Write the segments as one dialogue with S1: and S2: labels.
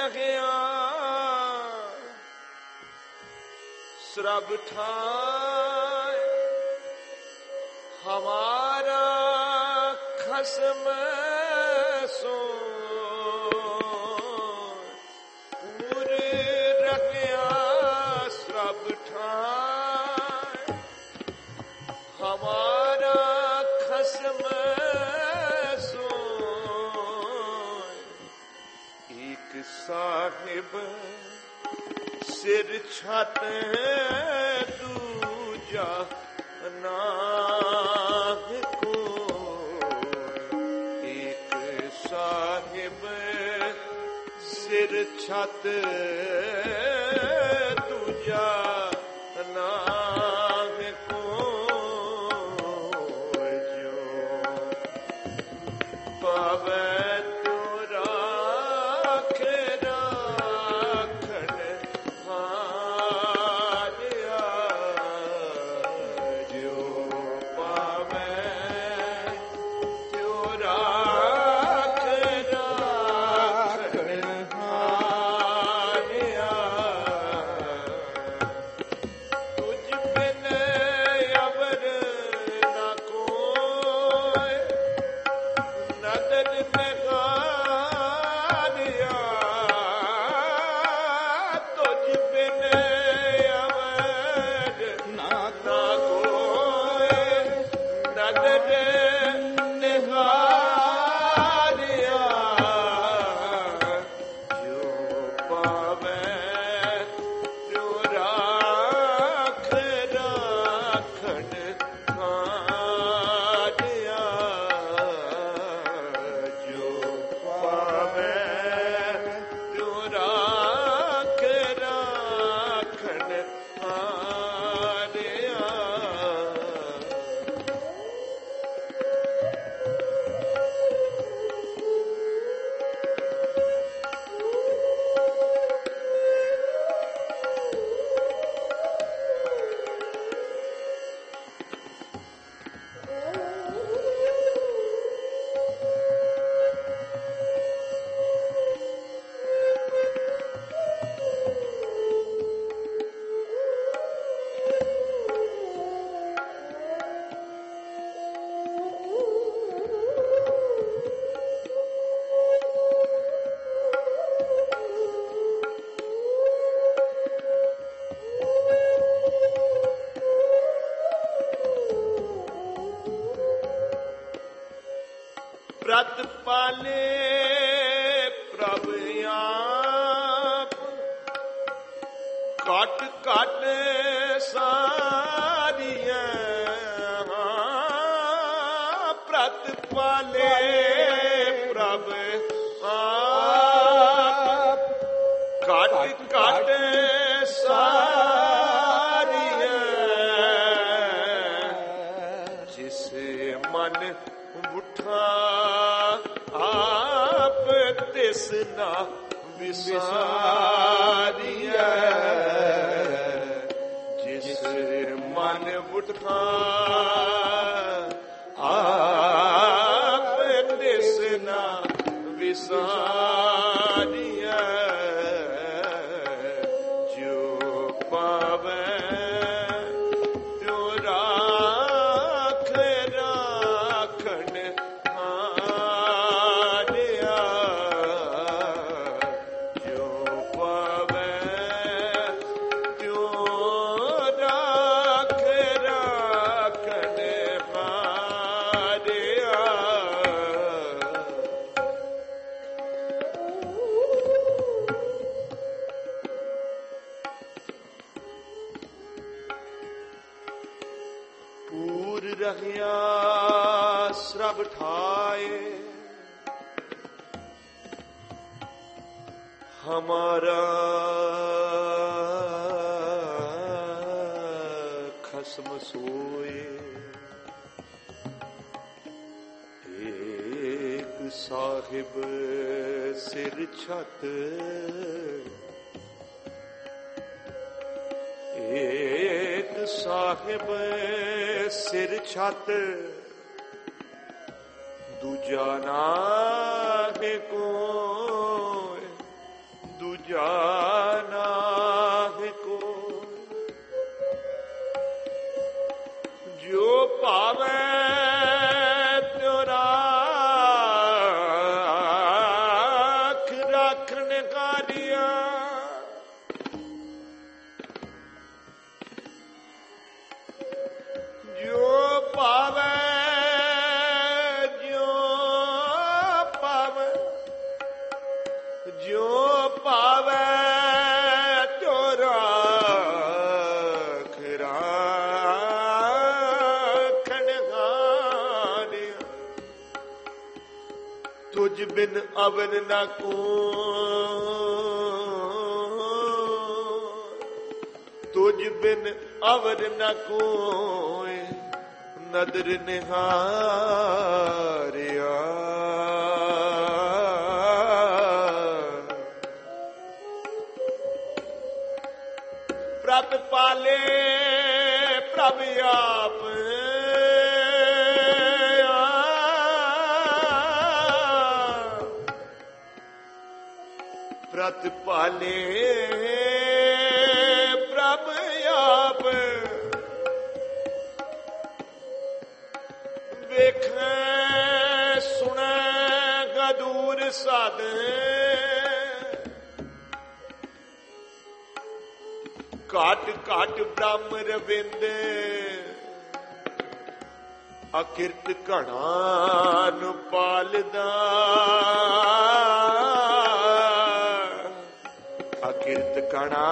S1: ਰਹਿਆ ਸਰਬ ਠਾਇ ਹਮਾਰਾ ਖਸਮ ਸੋਇ ਰਹਿਆ ਸਰਬ ਠਾਇ ਹਮਾਰਾ ਖਸਮ ਸੋਇ ਇੱਕ ਸਾਹਿਬ ਸਿਰ ਛੱਤ ਦੂਜਾ ਨਾਮ ਕੋਈ ਇੱਕ ਸਾਹਿਬ ਸਿਰ ਛੱਤ ਦੂਜਾ ਨਾਮ ਕੋਈ ਜੋ ਪਾਵੇ ਪ੍ਰਤ ਪਾਲੇ ਪ੍ਰਭ ਆਪ ਘਟ ਘਟ ਸਾਰੀਆਂ ਪ੍ਰਤ ਪਾਲੇ ਪ੍ਰਭ ਆਪ ਘਟ ਘਟ ਸਾਰੀਆਂ ਜਿਸ ਮਨ ਉਠਾ ਆਪ ਤਿਸ ਨਾ ਵਿਸਾਰੀਐ ਜਿਸ ਮਨ ਉਠਾ ਆਪ ਤਿਸ ਨਾ ਵਿਸਾਰੀਐ ਜੋ ਪਾਵੈ ਰਹਿਆ ਸਰਬ ਠਾਏ ਹਮਾਰਾ ਖਸਮ ਸੋਏ ਏਕ ਸਾਹਿਬ ਸਿਰ ਛੱਤ ਏਕ ਸਾਹਿਬ ਸਿਰ ਛੱਤ ਦੂਜਾ ਨਾਮ ਕੋਈ ਜਾਨਾਹਿ ਕੋ ਜੋ ਭਾਵੈ ਤਿਉ ਰਾਖ ਰਾਖਣ ਕਾਰਿਆ ਜੋ ਭਾਵੈ ਤੁਝ ਬਿਨ ਅਵਰ ਨ ਕੋਇ ਤੁਝ ਬਿਨ ਅਵਰ ਨ ਕੋਇ ਨਦਰ ਨਿਹਾਰਿਆ ਪ੍ਰਭ ਪਾਲੇ ਪ੍ਰਭ ਆਪ ਪ੍ਰਤ ਪਾਲੇ ਪ੍ਰਭ ਆਪ ਵੇਖੈ ਸੁਣੈ ਗਦੂਰ ਸਦ ਘਾਟ ਘਾਟ ਬ੍ਰਹਮ ਰਵਿੰਦ ਅਕਿਰਤ ਘਣਾ ਨੂੰ ਪਾਲਦਾ ਅਕਿਰਤ ਕਣਾ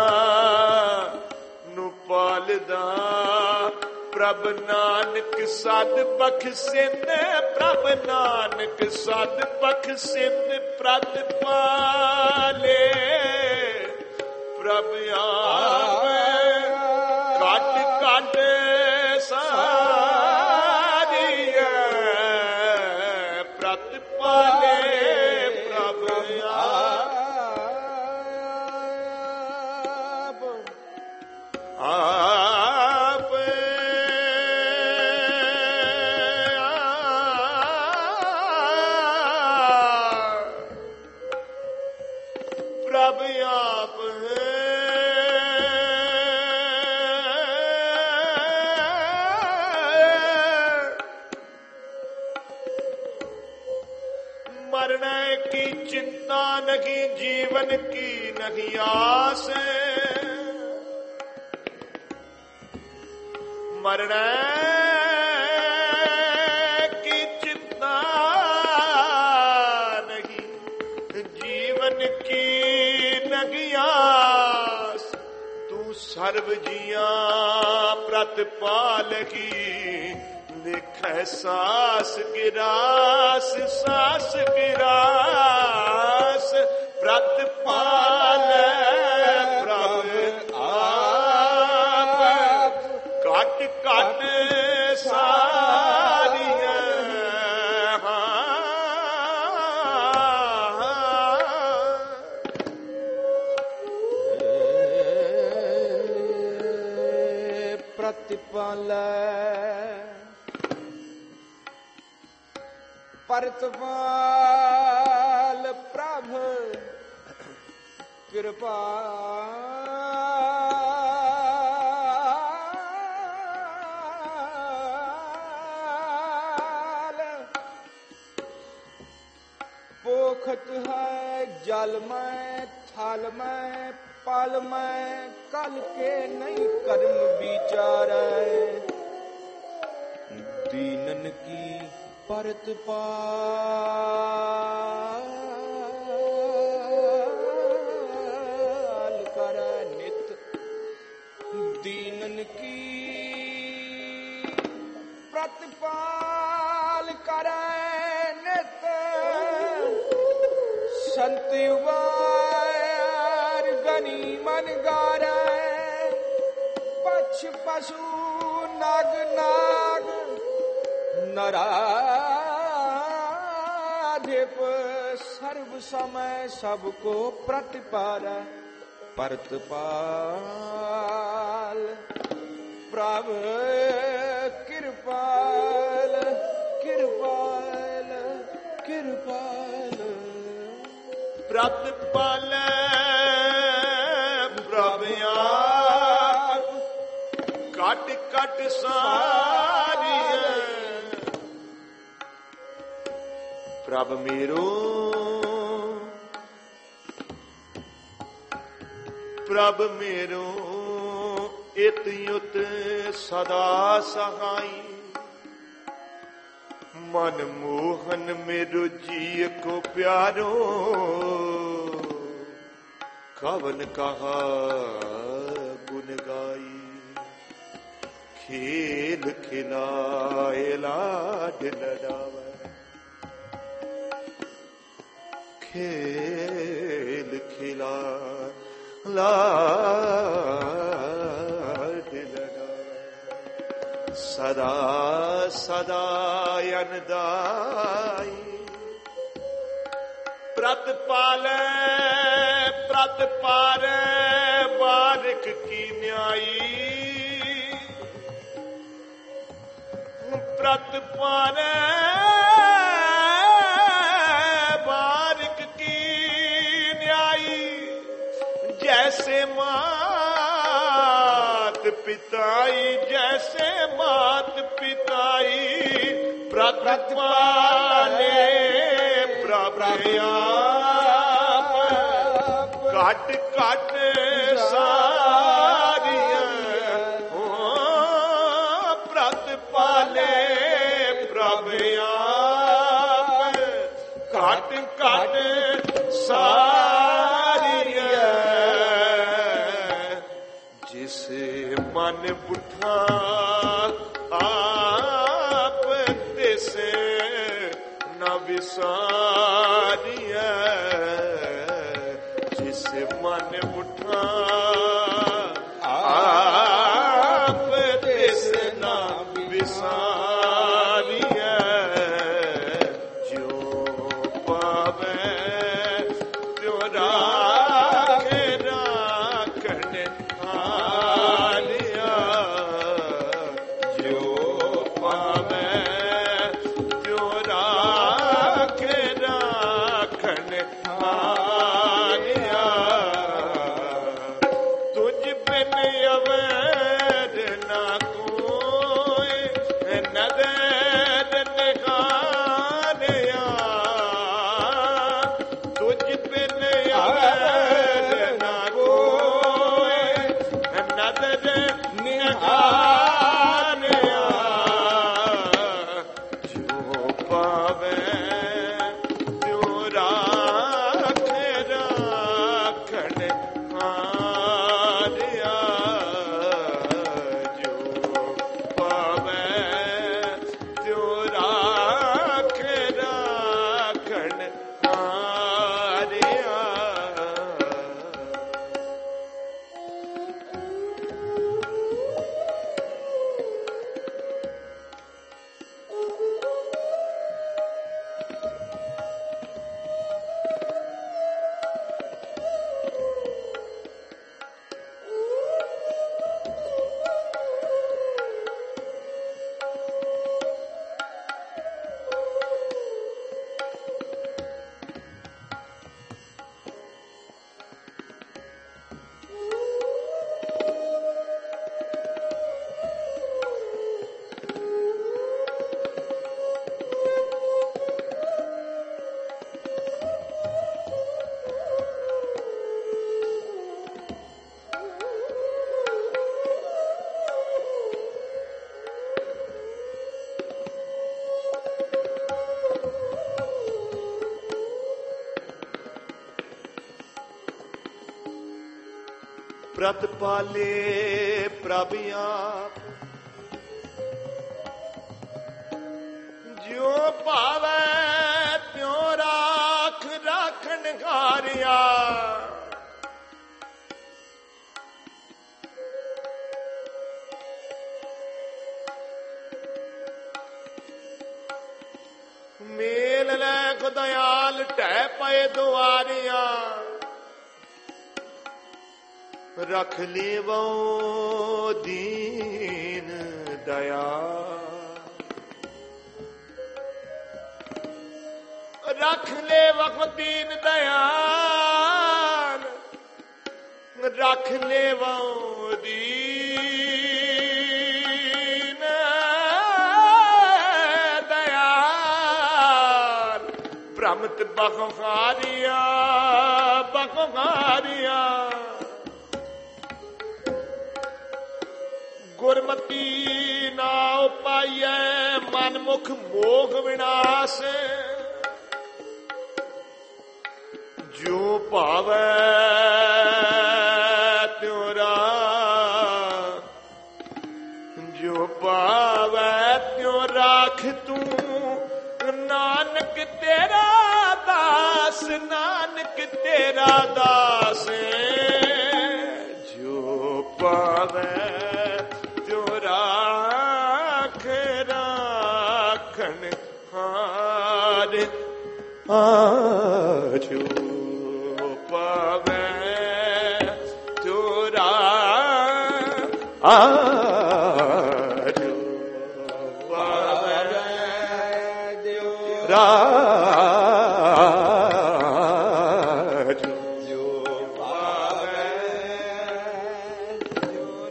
S1: ਨੂੰ ਪਾਲਦਾ ਪ੍ਰਭ ਨਾਨਕ ਸਦ ਬਖਸ਼ਿੰਦ ਪ੍ਰਭ ਨਾਨਕ ਸਦ ਬਖਸ਼ਿੰਦ ਪ੍ਰਤ ਪਾਲੇ ਪ੍ਰਭ ਆਪ ਘਟ ਘਟ ਸਾਰੀਐ ਪ੍ਰਤ ਪਾਲੇ ਪ੍ਰਭ ਆਪ ਪ੍ਰਭ ਆਪ मरने की चिंता नहीं जीवन की नहीं आस मरने की चिंता नहीं जीवन की नहीं आस तू सर्व जिया प्रतिपालकी लिखै सास गिरास सास गिरास प्रतिपाल प्रभ आप घट घट सारिया
S2: प्रतिपाल परतपाल प्रभ कृपाल पोखत है जल में थल में पल में कल के नहीं कर्म विचारे दीनन की परतपाल कर नित दीनन की प्रतिपाल कर नित संत युवार गनी मन गारे पक्ष पशु नाग नाग नराधिप सर्व समय सबको प्रतिपाल परतपाल प्रभु कृपाल कृपाल कृपाल
S1: प्रतिपाल ਸਾਰੀਆਂ। ਪ੍ਰਭ ਮੇਰੋ ਪ੍ਰਭ ਮੇਰੋ ਇਤ ਯੁਤ ਸਦਾ ਸਹਾਈ। ਮਨ ਮੋਹਨ ਮੇਰੋ ਜੀ ਕੋ ਪਿਆਰੋ ਕਵਨ ਕਹਾ ਗੁਣ ਗਾਈ। ਖੇਲ ਖਿਲਾਏ ਲਾਡ ਲਡਾਵੇ ਖੇਲ ਖਿਲਾ ਲਾਡ ਲਡਾਵੇ। ਸਦਾ ਸਦਾ ਅਨਦਾਈ। ਪ੍ਰਤ ਪਾਲੈ ਪ੍ਰਤ ਪਾਰੈ ਬਾਰਿਕ ਕੀ ਨਿਆਈ। ਪ੍ਰਤ ਪਾਰੈ ਬਾਰਿਕ ਕੀ ਨਿਆਈ। ਜੈਸੇ ਮਾਤ ਪਿਤਾਈ ਜੈਸੇ ਮਾਤ ਪਿਤਾਈ। ਪ੍ਰਤ ਪਾਲੇ ਪ੍ਰਭ ਆਪ ਘਟ ਘਟ ਸਾਰੀਆਂ। ਪ੍ਰਤ ਪਾਲੇ ਪ੍ਰਭ ਆਪ ਘਟ ਘਟ ਸਾਰੀਆਂ। ਜਿਸ ਮਨ ਬੁੱਠਾ ਆਪ ਤਿਸ ਨ ਵਿਸਾਰੀਐ। ਜਿਸ ਮਨ ਬੁੱਠਾ ਆਪ ਤਿਸ ਨ ਵਿਸਾਰੀਐ। ਜਿਉ ਪਾਵੈ ਤਿਉ ਰਾਖੇ ਰਾਖਣ ਹਾਰਿਆ। ਜਿਉ ਪਾਵੈ ਤਿਉ ਰਾਖੇ ਰਾਖਣ ਹਾਰਿਆ। ਤੁਝ ਬਿਨ ਅਵੈਰ ਨਾ ਕੋਈ ਨਦਰ ਨਿਹਾਰਿਆ। ਤੁਝ ਬਿਨ ਅਵੈਰ ਨਾ ਕੋਈ ਨਦਰ ਨਿਹਾਰਿਆ। ਜੋ ਪਾਵੈ ਤਿਉ ਰਾਖੇ ਰਾਖਣ ਹਾਰਿਆ। ਜੋ ਪਾਵੈ ਤਿਉ ਰਾਖੇ ਰਾਖਣ ਹਾਰਿਆ। ਪ੍ਰਤ ਪਾਲੇ ਪ੍ਰਭ ਆਪ ਜਿਉ ਭਾਵੈ ਤਿਉ ਰਾਖ ਰਾਖਣ ਹਾਰਿਆ। ਮੇਲ ਲੈ ਖੁਦਿਆਲ ਢਹਿ ਪਏ ਦੁਆਰੀਆਂ। ਰਖ ਲੇਵੋ ਦੀਨ ਦਇਆ। ਰਖ ਲੇਵੋ ਦੀਨ ਦਇਆਲ। ਰਖ ਲੇਵੋ ਦੀਨ ਭ੍ਰਮਤ ਬਖਾਰੀਆ ਬਖਾਰੀਆ ਗੁਰਮਤੀ ਨਾ ਉਪਾਈਐ ਮਨਮੁਖ ਮੋਹ ਵਿਨਾਸ਼ ਜੋ ਭਾਵੈ ਤਿਉ ਰਾਖ ਜੋ ਭਾਵੈ ਤਿਉ ਰਾਖ ਤੂੰ ਨਾਨਕ ਤੇਰਾ ਦਾਸ ਨਾਨਕ ਤੇਰਾ ਦਾਸ ਜੋ ਪਾਵੈ ਤਿਉ ਰਾਖ ਰਾਖਣ ਹਾਰ ਜੋ ਪਾਵੈ ਤਿਉ ਰਾਖ ਰਾਜ ਜੋ ਪਾਵੈ ਜੋ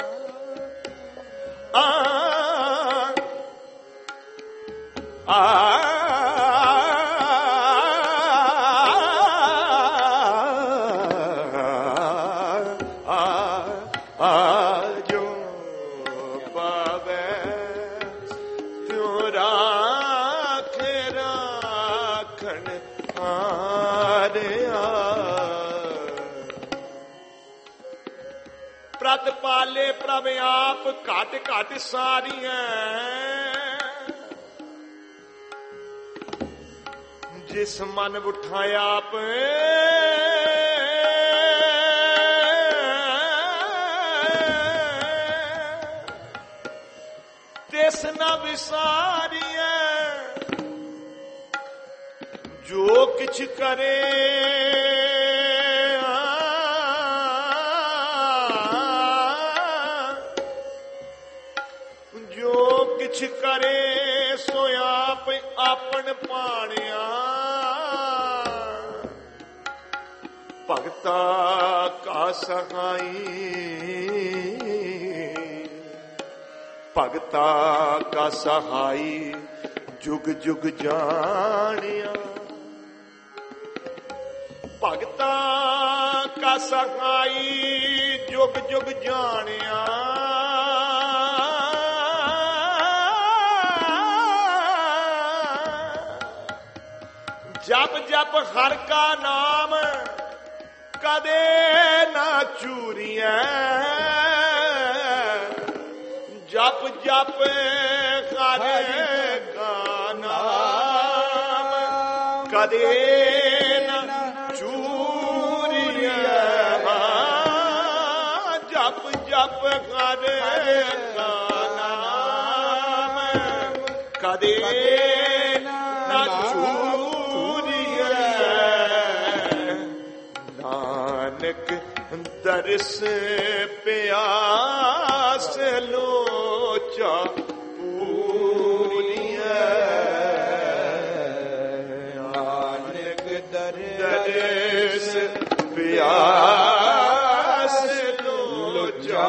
S1: ਜੋ ਪਾਵੈ ਤਿਉ ਰਾਖ ਰਾਖਣ ਹਾਰਿਆ ਪ੍ਰਤ ਪਾਲੇ ਪ੍ਰਭ ਆਪ ਘਟ ਘਟ ਸਾਰੀਆਂ ਜਿਸ ਮਨ ਉਠਾਇਆ ਆਪ ਤਿਸ ਨਾ ਵਿਸਾਰੀਐ ਜੋ ਕਿਛ ਕਰੇ ਜੋ ਕਿਛ ਕਰੇ ਸੋ ਆਪ ਆਪਣ ਪਾਣਿਆ ਭਗਤਾ ਕਾ ਸਹਾਈ ਭਗਤਾ ਕਾ ਸਹਾਈ ਜੁਗ ਜੁਗ ਜਾਣਿਆ ਭਗਤਾ ਕਾ ਸਹਾਈ ਜੁਗ ਜੁਗ ਜਾਣਿਆ ਜਪ ਜਪ ਹਰ ਕਾ ਨਾਮ ਕਦੇ ਨਾ ਚੂਰੀਐ ਜਪ ਜਪ ਹਰ ਕਾ ਨਾਮ ਕਦੇ ਨਾ ਚੂਰੀਐ ਜਪ ਜਪ ਹਰ ਕਾ ਨਾਮ ਕਦੇ ਨਾ ਚੂਰੀਐ ਨਾਨਕ ਦਰਸ ਪਿਆਸ ਲੋਚਾ ਪੂਰੀਐ ਨਾਨਕ ਦਰਸ ਪਿਆਸ ਲੋਚਾ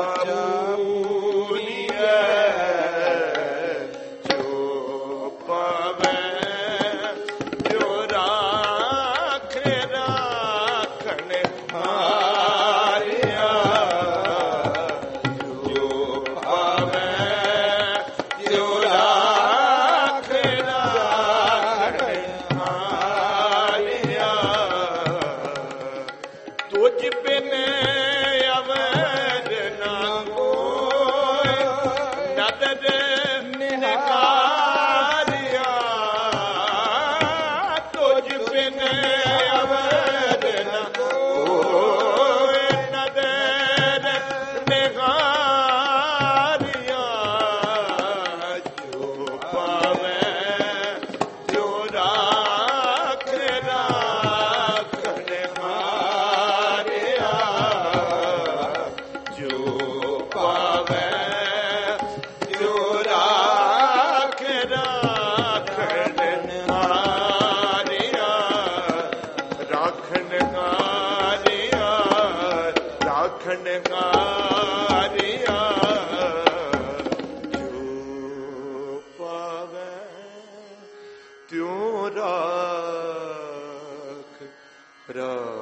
S1: ਪੂਰੀਐ ਜੋ ਪਾਵੈ ਜੋ ਰਾਖ ਰਾਖਣ ਹਾਰਿਆ ਜੋ ਪਾਵੈ ਜੋ ਰਾਖ ਰਾਖਣ ਹਾਰਿਆ ਤੁਝ ਬਿਨ ਅਵਰ ਨਾ ਕੋਈ ਨਦਰ ਨਿਹਾਰਿਆ ਤੁਝ ਬਿਨ ਅਵਰ ਨਾ ਕੋਈ ਨਦਰ ਨਿਹਾਰਿਆ ਜੋ ਪਾਵੈ ਜੋ ਰਾਖ ਰਾਖਣ ਹਾਰਿਆ ਜੋ ਪਾਵੈ ਜੋ ਰਾਖ ਰਾਖਣ ਹਾਰਿਆ ਰਾਖਣ ਹਾਰਿਆ ਰਾਖਣ ਹਾਰਿਆ ਜੋ ਪਾਵੈ ਤਿਉ ਰਾਖ ਰਾਖ।